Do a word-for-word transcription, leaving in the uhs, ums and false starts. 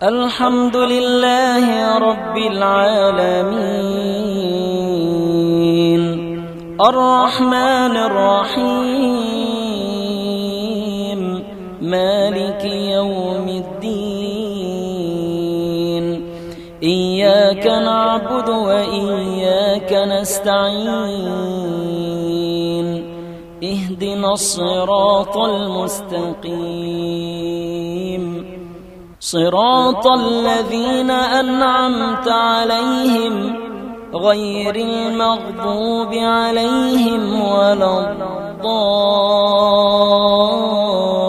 الحمد لله رب العالمين الرحمن الرحيم مالك يوم الدين إياك نعبد وإياك نستعين اهدنا الصراط المستقيم صراط الذين أنعمت عليهم غير المغضوب عليهم ولا الضالين